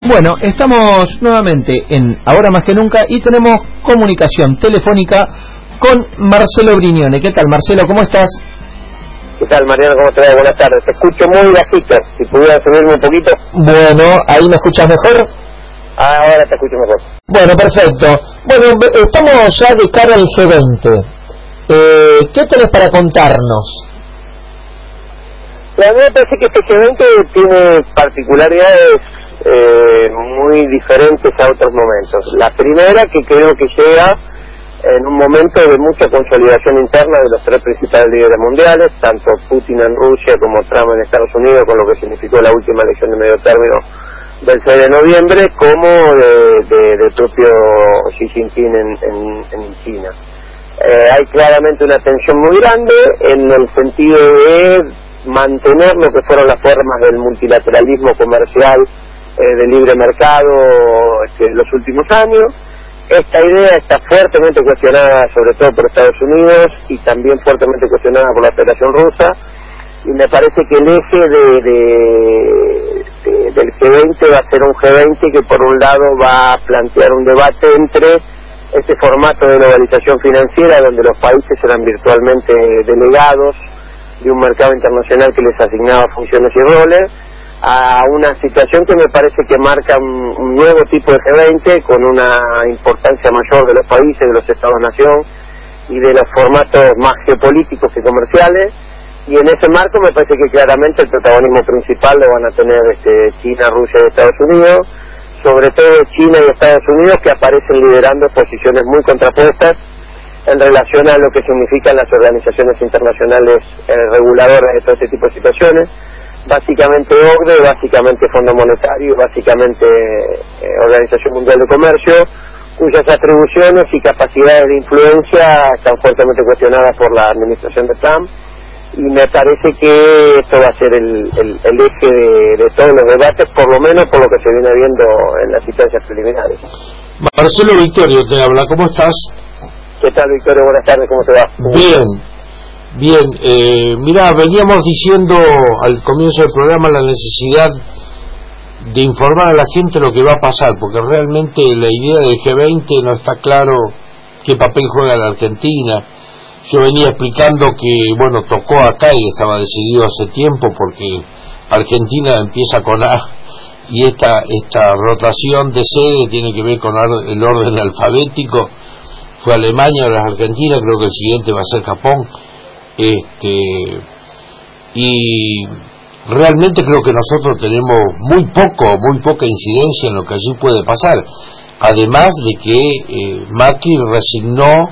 Bueno, estamos nuevamente en Ahora Más que Nunca y tenemos comunicación telefónica con Marcelo Brignone. ¿Qué tal, Marcelo? ¿Cómo estás? ¿Qué tal, Mariano? ¿Cómo te va? Buenas tardes. Te escucho muy bajito. Si pudieras subirme un poquito. Bueno, ¿ahí me escuchas mejor? Ahora te escucho mejor. Bueno, perfecto. Bueno, estamos ya de cara al G20. ¿Qué tenés para contarnos? A mí me parece que este G20 tiene particularidades muy diferentes a otros momentos. La primera, que creo que llega en un momento de mucha consolidación interna de los tres principales líderes mundiales, tanto Putin en Rusia como Trump en Estados Unidos, con lo que significó la última elección de medio término del 6 de noviembre, como del propio Xi Jinping en China. Hay claramente una tensión muy grande en el sentido de mantener lo que fueron las formas del multilateralismo comercial de libre mercado en los últimos años. Esta idea está fuertemente cuestionada sobre todo por Estados Unidos y también fuertemente cuestionada por la Federación Rusa, y me parece que el eje del G20 va a ser un G20 que por un lado va a plantear un debate entre este formato de globalización financiera donde los países eran virtualmente delegados de un mercado internacional que les asignaba funciones y roles, a una situación que me parece que marca un nuevo tipo de G20 con una importancia mayor de los países, de los Estados-nación y de los formatos más geopolíticos que comerciales, y en ese marco me parece que claramente el protagonismo principal lo van a tener China, Rusia y Estados Unidos, sobre todo China y Estados Unidos, que aparecen liderando posiciones muy contrapuestas en relación a lo que significan las organizaciones internacionales reguladoras de todo este tipo de situaciones, básicamente OCDE, básicamente Fondo Monetario, básicamente Organización Mundial de Comercio, cuyas atribuciones y capacidades de influencia están fuertemente cuestionadas por la administración de Trump, y me parece que esto va a ser el eje de todos los debates, por lo menos por lo que se viene viendo en las instancias preliminares. Marcelo Victorio te habla, ¿cómo estás? ¿Qué tal, Victorio? Buenas tardes, ¿cómo te va? Bien. Mira, veníamos diciendo al comienzo del programa la necesidad de informar a la gente lo que va a pasar, porque realmente la idea del G20 no está claro qué papel juega la Argentina. Yo venía explicando que, bueno, tocó acá y estaba decidido hace tiempo, porque Argentina empieza con A y esta rotación de sede tiene que ver con el orden alfabético. Fue Alemania, ahora es Argentina, creo que el siguiente va a ser Japón. Y realmente creo que nosotros tenemos muy poca incidencia en lo que allí puede pasar, además de que Macri resignó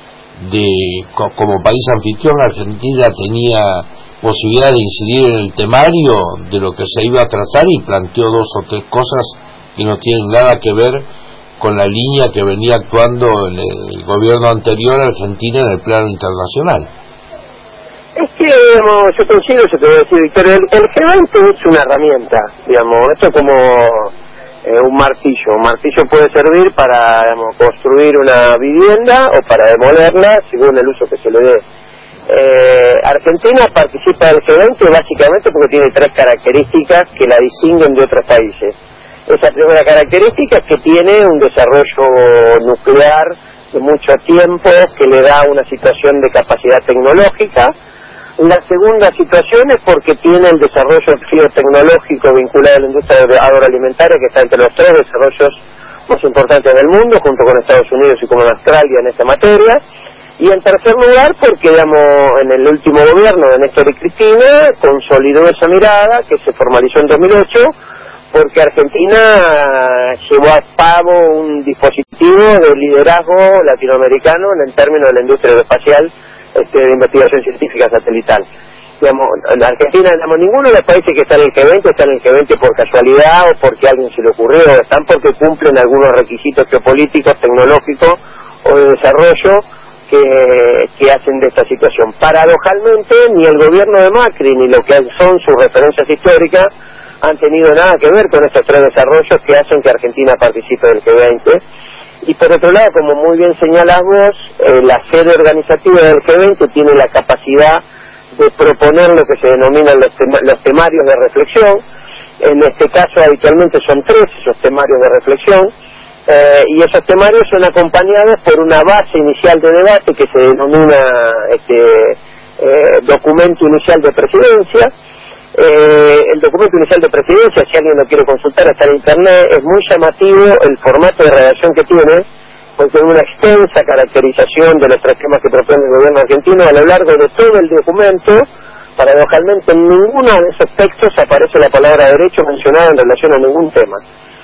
como país anfitrión. Argentina tenía posibilidad de incidir en el temario de lo que se iba a tratar y planteó 2 o 3 cosas que no tienen nada que ver con la línea que venía actuando el gobierno anterior a Argentina en el plano internacional. Es que, digamos, yo coincido, yo te voy a decir, Victoria, el G20 es una herramienta, digamos, esto es como un martillo. Un martillo puede servir para, digamos, construir una vivienda o para demolerla según el uso que se le dé. Argentina participa del G20 básicamente porque tiene 3 características que la distinguen de otros países. Esa primera característica es que tiene un desarrollo nuclear de mucho tiempo que le da una situación de capacidad tecnológica. La segunda situación es porque tiene el desarrollo tecnológico vinculado a la industria agroalimentaria, que está entre los 3 desarrollos más importantes del mundo, junto con Estados Unidos y con Australia en esta materia. Y en tercer lugar, porque, digamos, en el último gobierno de Néstor y Cristina consolidó esa mirada que se formalizó en 2008, porque Argentina llevó a cabo un dispositivo de liderazgo latinoamericano en el término de la industria aeroespacial de investigación científica satelital. Digamos, en Argentina, digamos, ninguno de los países que están en el G20 está en el G20 por casualidad o porque a alguien se le ocurrió, están porque cumplen algunos requisitos geopolíticos, tecnológicos o de desarrollo que hacen de esta situación. Paradojalmente, ni el gobierno de Macri ni lo que son sus referencias históricas han tenido nada que ver con estos 3 desarrollos que hacen que Argentina participe del G20. Y por otro lado, como muy bien señalás vos, la sede organizativa del G20 tiene la capacidad de proponer lo que se denominan los temarios de reflexión, En este caso habitualmente son 3 esos temarios de reflexión, y esos temarios son acompañados por una base inicial de debate que se denomina documento inicial de presidencia. El documento inicial de presidencia, si alguien lo quiere consultar, está en internet. Es muy llamativo el formato de redacción que tiene, porque tiene una extensa caracterización de los 3 temas que propone el gobierno argentino. A lo largo de todo el documento, paradojalmente en ninguno de esos textos aparece la palabra derecho mencionada en relación a ningún tema.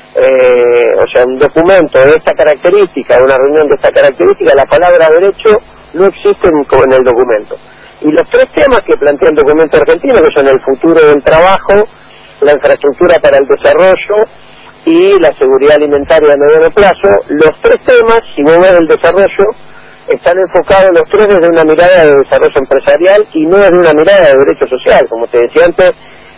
O sea, un documento de esta característica, una reunión de esta característica, la palabra derecho no existe en el documento. Y los 3 temas que plantea el documento argentino, que son el futuro del trabajo, la infraestructura para el desarrollo y la seguridad alimentaria a mediano plazo, los 3 temas, si vos ves el desarrollo, están enfocados los 3 desde una mirada de desarrollo empresarial y no desde una mirada de derecho social. Como te decía antes,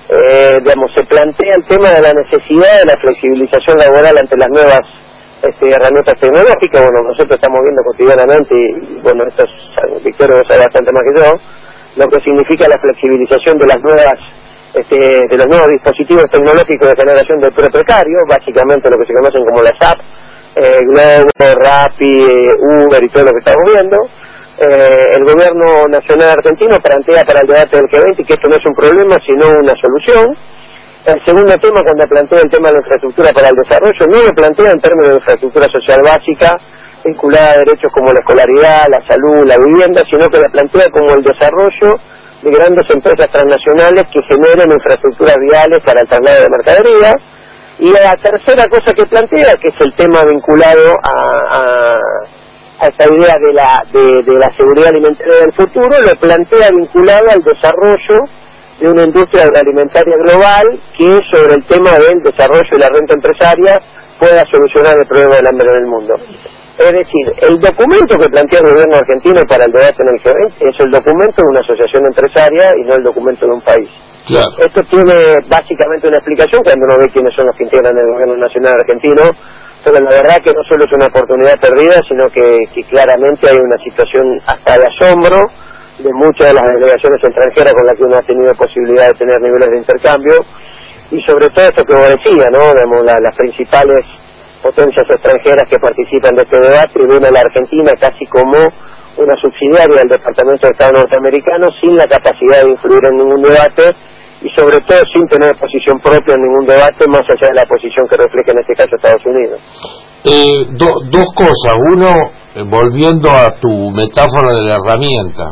se plantea el tema de la necesidad de la flexibilización laboral ante las nuevas herramientas tecnológicas. Bueno, nosotros estamos viendo cotidianamente, y bueno, esto es, Victoria lo sabe bastante más que yo, lo que significa la flexibilización de las nuevas de los nuevos dispositivos tecnológicos de generación de empleo precario, básicamente lo que se conocen como las apps, Globo, Rappi, Uber y todo lo que estamos viendo. El gobierno nacional argentino plantea para el debate del G20 que esto no es un problema sino una solución. El segundo tema, cuando plantea el tema de la infraestructura para el desarrollo, no lo plantea en términos de infraestructura social básica vinculada a derechos como la escolaridad, la salud, la vivienda, sino que la plantea como el desarrollo de grandes empresas transnacionales que generen infraestructuras viales para el traslado de mercaderías. Y la tercera cosa que plantea, que es el tema vinculado a esta idea de la seguridad alimentaria del futuro, lo plantea vinculado al desarrollo de una industria agroalimentaria global que sobre el tema del desarrollo y la renta empresaria pueda solucionar el problema del hambre en el mundo. Es decir, el documento que plantea el gobierno argentino para el debate en el G20 es el documento de una asociación empresaria y no el documento de un país. Claro. Esto tiene básicamente una explicación cuando uno ve quiénes son los que integran el gobierno nacional argentino, pero la verdad que no solo es una oportunidad perdida, sino que claramente hay una situación hasta de asombro de muchas de las delegaciones extranjeras con las que uno ha tenido posibilidad de tener niveles de intercambio, y sobre todo esto que vos decías, ¿no? Digamos, las principales potencias extranjeras que participan de este debate y ven a la Argentina casi como una subsidiaria del Departamento de Estado norteamericano, sin la capacidad de influir en ningún debate y sobre todo sin tener posición propia en ningún debate más allá de la posición que refleja en este caso Estados Unidos. Dos cosas. Uno, volviendo a tu metáfora de la herramienta,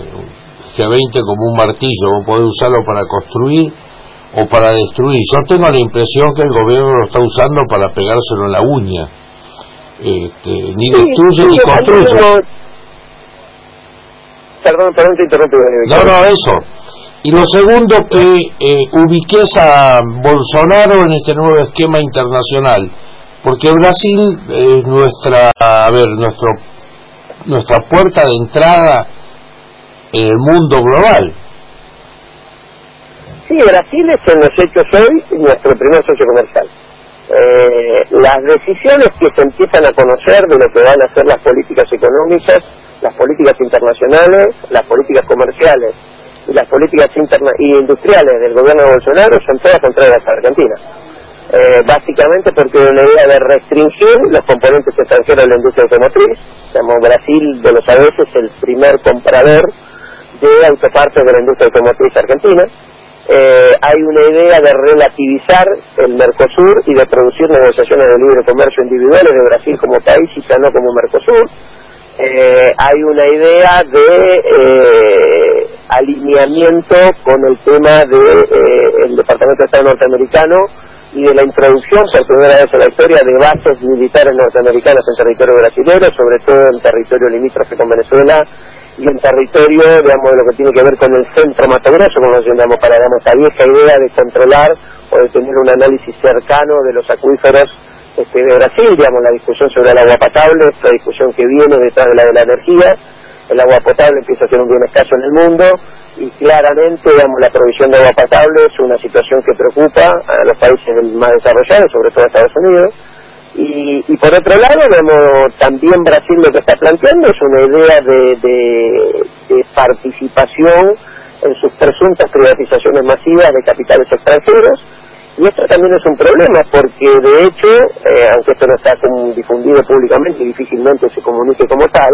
G20 como un martillo, vos podés usarlo para construir o para destruir. Yo tengo la impresión que el gobierno lo está usando para pegárselo en la uña, ni destruye ni construye. Perdón, te interrumpo. No, eso. Y lo segundo, que ubiques a Bolsonaro en este nuevo esquema internacional, porque Brasil es nuestra puerta de entrada en el mundo global. Sí, Brasil es en los hechos hoy nuestro primer socio comercial. Las decisiones que se empiezan a conocer de lo que van a ser las políticas económicas, las políticas internacionales, las políticas comerciales y las políticas industriales del gobierno de Bolsonaro son todas contrarias a Argentina. Básicamente porque la idea de restringir los componentes extranjeros de la industria automotriz. Brasil, de lo sabés, es el primer comprador de autopartes de la industria automotriz argentina. Hay una idea de relativizar el Mercosur y de producir negociaciones de libre comercio individuales de Brasil como país y ya no como Mercosur. Hay una idea de alineamiento con el tema del Departamento de Estado norteamericano y de la introducción por primera vez en la historia de bases militares norteamericanas en territorio brasileño, sobre todo en territorio limítrofe con Venezuela y en territorio, digamos, de lo que tiene que ver con el centro Mato Grosso, como decíamos, para, digamos, esta vieja idea de controlar o de tener un análisis cercano de los acuíferos de Brasil, digamos, la discusión sobre el agua potable, esta discusión que viene detrás de la energía. El agua potable empieza a ser un bien escaso en el mundo y claramente, digamos, la provisión de agua potable es una situación que preocupa a los países más desarrollados, sobre todo a Estados Unidos. Y por otro lado, digamos, también Brasil lo que está planteando es una idea de participación en sus presuntas privatizaciones masivas de capitales extranjeros Y esto también es un problema, porque de hecho, aunque esto no está difundido públicamente y difícilmente se comunique como tal,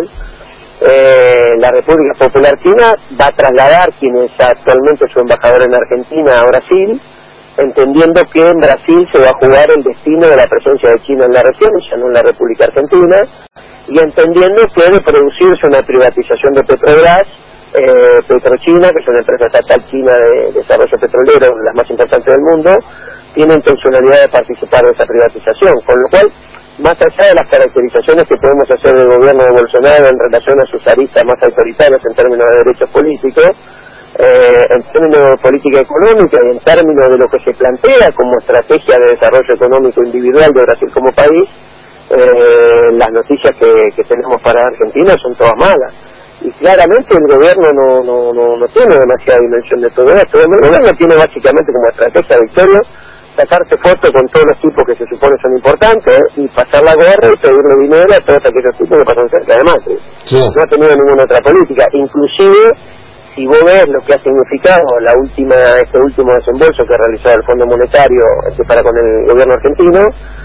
la República Popular China va a trasladar quien es actualmente su embajador en Argentina a Brasil, entendiendo que en Brasil se va a jugar el destino de la presencia de China en la región, ya no en la República Argentina, y entendiendo que de producirse una privatización de Petrobras, Petrochina, que es una empresa estatal china de desarrollo petrolero, las más importantes del mundo, tiene intencionalidad de participar de esa privatización, con lo cual, más allá de las caracterizaciones que podemos hacer del gobierno de Bolsonaro en relación a sus aristas más autoritarias en términos de derechos políticos, en términos de política económica y en términos de lo que se plantea como estrategia de desarrollo económico individual de Brasil como país, las noticias que tenemos para Argentina son todas malas. Y claramente el gobierno no tiene demasiada dimensión de todo esto. El gobierno tiene básicamente como estrategia, Victorio, sacarse fotos con todos los tipos que se supone son importantes y pasar la gorra y pedirle dinero a todos aquellos tipos que pasan cerca de Macri. Sí. No ha tenido ninguna otra política. Inclusive, si vos ves lo que ha significado este último desembolso que ha realizado el Fondo Monetario para con el gobierno argentino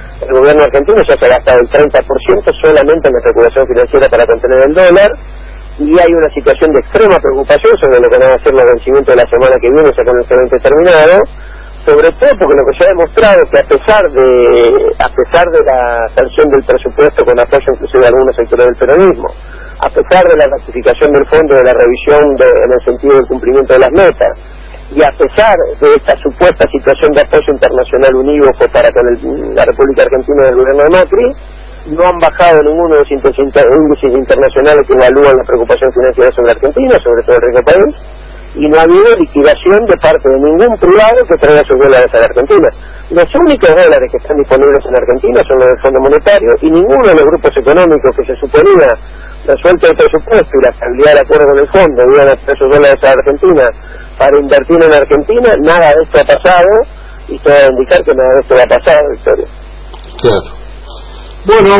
ya se ha gastado el 30% solamente en la especulación financiera para contener el dólar, y hay una situación de extrema preocupación sobre lo que van a ser los vencimientos de la semana que viene, ya con el G20 terminado, sobre todo porque lo que se ha demostrado es que a pesar de la sanción del presupuesto con apoyo inclusive de algunos sectores del peronismo, a pesar de la ratificación del fondo, de la revisión en el sentido del cumplimiento de las metas, y a pesar de esta supuesta situación de apoyo internacional unívoco para con la República Argentina del gobierno de Macri, no han bajado ninguno de los índices internacionales que evalúan la preocupación financiera sobre Argentina, sobre todo el riesgo país, y no ha habido liquidación de parte de ningún privado que traiga sus dólares a la Argentina. Los únicos dólares que están disponibles en Argentina son los del Fondo Monetario, y ninguno de los grupos económicos que se suponía resuelto el presupuesto y la estabilidad del acuerdo con el fondo iban a traer sus dólares a Argentina para invertir en Argentina. Nada de esto ha pasado, y todo va a indicar que nada de esto va a pasar, Victoria. Claro. Bueno,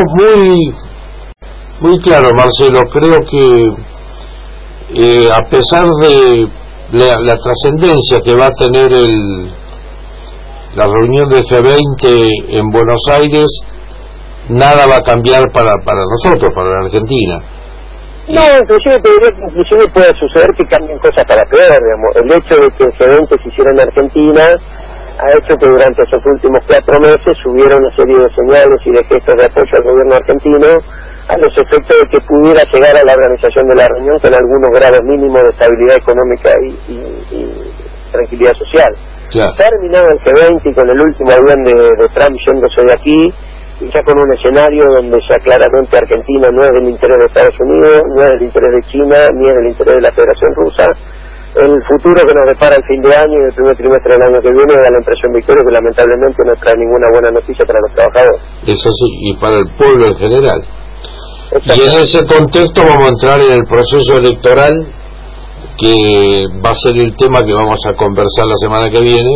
muy claro, Marcelo. Creo que a pesar de la trascendencia que va a tener la reunión del G20 en Buenos Aires, nada va a cambiar para nosotros, para la Argentina. No, inclusive te diría que puede suceder que cambien cosas para peor, digamos. El hecho de que el G20 se hiciera en Argentina ha hecho que durante esos últimos 4 meses hubiera una serie de señales y de gestos de apoyo al gobierno argentino a los efectos de que pudiera llegar a la organización de la reunión con algunos grados mínimos de estabilidad económica y tranquilidad social. Claro. Terminado el G20 y con el último avión de Trump yéndose de aquí, y ya con un escenario donde ya claramente Argentina no es del interés de Estados Unidos, no es del interés de China, ni es del interés de la Federación Rusa, el futuro que nos depara el fin de año y el primer trimestre del año que viene da la impresión, Victoria, que lamentablemente no trae ninguna buena noticia para los trabajadores. Eso sí, y para el pueblo en general. Y en ese contexto vamos a entrar en el proceso electoral, que va a ser el tema que vamos a conversar la semana que viene,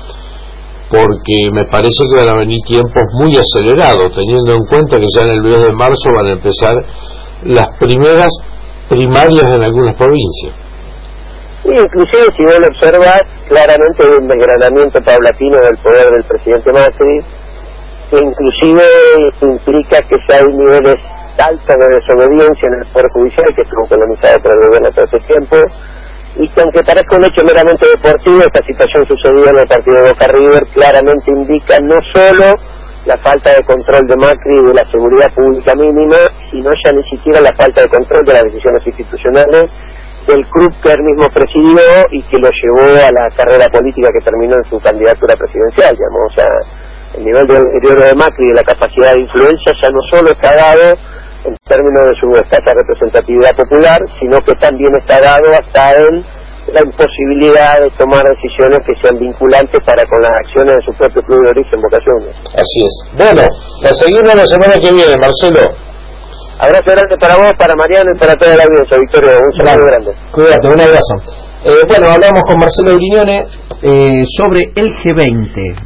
porque me parece que van a venir tiempos muy acelerados, teniendo en cuenta que ya en el mes de marzo van a empezar las primeras primarias en algunas provincias. Sí, inclusive si vos lo observas, claramente hay un desgranamiento paulatino del poder del presidente Macri, que inclusive implica que ya hay niveles altos de desobediencia en el Poder Judicial, que estuvo colonizado por el gobierno todo ese tiempo, y que aunque parezca un hecho meramente deportivo, esta situación sucedida en el partido de Boca River claramente indica no solo la falta de control de Macri y de la seguridad pública mínima, sino ya ni siquiera la falta de control de las decisiones institucionales del club que él mismo presidió y que lo llevó a la carrera política que terminó en su candidatura presidencial, digamos. O sea, el nivel de deterioro de Macri y de la capacidad de influencia ya no solo está dado en términos de su escasa representatividad popular, sino que también está dado hasta en la imposibilidad de tomar decisiones que sean vinculantes para con las acciones de su propio club de origen, Boca Juniors. Así es. Bueno, la seguimos la semana que viene, Marcelo. Abrazo grande para vos, para Mariano y para toda la audiencia, Victorio. Un saludo grande. Cuídate, un abrazo. Bueno, hablamos con Marcelo Brignone sobre el G20.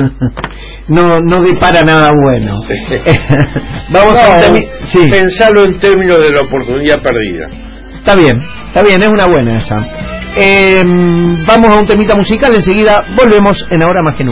No depara nada bueno. Vamos a sí. Pensarlo en términos de la oportunidad perdida. Está bien, es una buena esa. Vamos a un temita musical, enseguida volvemos en Ahora Más que Nunca.